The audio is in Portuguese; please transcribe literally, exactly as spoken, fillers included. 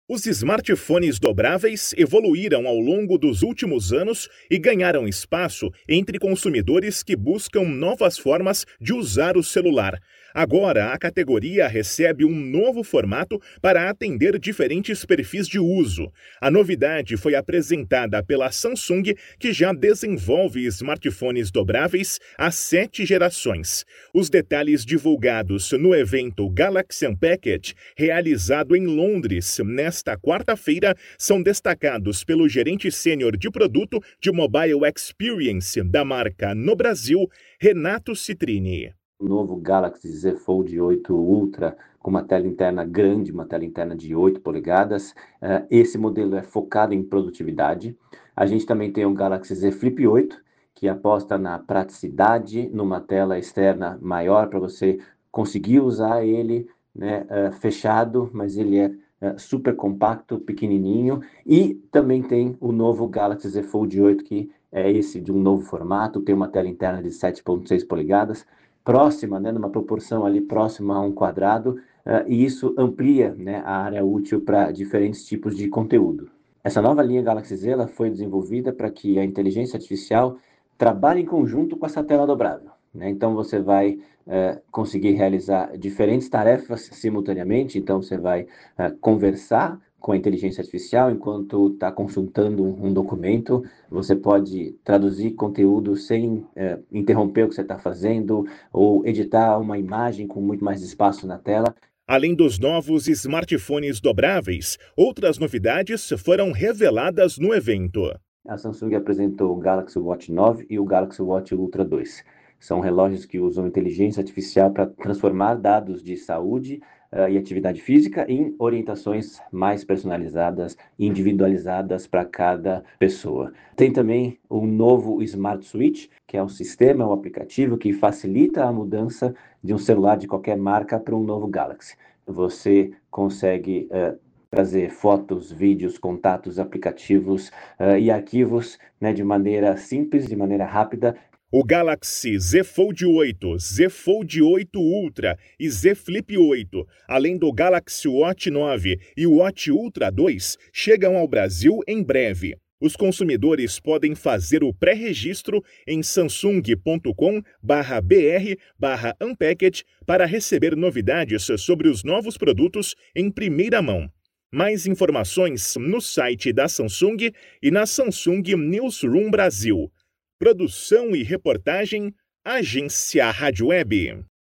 Os smartphones dobráveis evoluíram ao longo dos últimos anos e ganharam espaço entre consumidores que buscam novas formas de usar o celular. Agora, a categoria recebe um novo formato para atender diferentes perfis de uso. A novidade foi apresentada pela Samsung, que já desenvolve smartphones dobráveis há sete gerações. Os detalhes divulgados no evento Galaxy Unpacked, realizado em Londres nesta quarta-feira, são destacados pelo gerente sênior de produto de Mobile Experience da marca no Brasil, Renato Citrini. O novo Galaxy Z Fold oito Ultra com uma tela interna grande, uma tela interna de oito polegadas. Uh, esse modelo é focado em produtividade. A gente também tem o Galaxy Z Flip oito, que aposta na praticidade, numa tela externa maior para você conseguir usar ele, né, uh, fechado, mas ele é uh, super compacto, pequenininho. E também tem o novo Galaxy Z Fold oito, que é esse de um novo formato, tem uma tela interna de sete vírgula seis polegadas, próxima, né, numa proporção ali próxima a um quadrado, uh, e isso amplia, né, a área útil para diferentes tipos de conteúdo. Essa nova linha Galaxy Z ela foi desenvolvida para que a inteligência artificial trabalhe em conjunto com essa tela dobrável, né? Então você vai uh, conseguir realizar diferentes tarefas simultaneamente, então você vai uh, conversar com a inteligência artificial enquanto está consultando um documento. Você pode traduzir conteúdo sem é, interromper o que você está fazendo ou editar uma imagem com muito mais espaço na tela. Além dos novos smartphones dobráveis, outras novidades foram reveladas no evento. A Samsung apresentou o Galaxy Watch nove e o Galaxy Watch Ultra dois. São relógios que usam inteligência artificial para transformar dados de saúde uh, e atividade física em orientações mais personalizadas e individualizadas para cada pessoa. Tem também o novo Smart Switch, que é um sistema, um aplicativo que facilita a mudança de um celular de qualquer marca para um novo Galaxy. Você consegue uh, trazer fotos, vídeos, contatos, aplicativos uh, e arquivos, né, de maneira simples, de maneira rápida. O Galaxy Z Fold oito, Z Fold oito Ultra e Z Flip oito, além do Galaxy Watch nove e o Watch Ultra dois, chegam ao Brasil em breve. Os consumidores podem fazer o pré-registro em samsung ponto com barra br barra unpacked para receber novidades sobre os novos produtos em primeira mão. Mais informações no site da Samsung e na Samsung Newsroom Brasil. Produção e reportagem, Agência Rádio Web.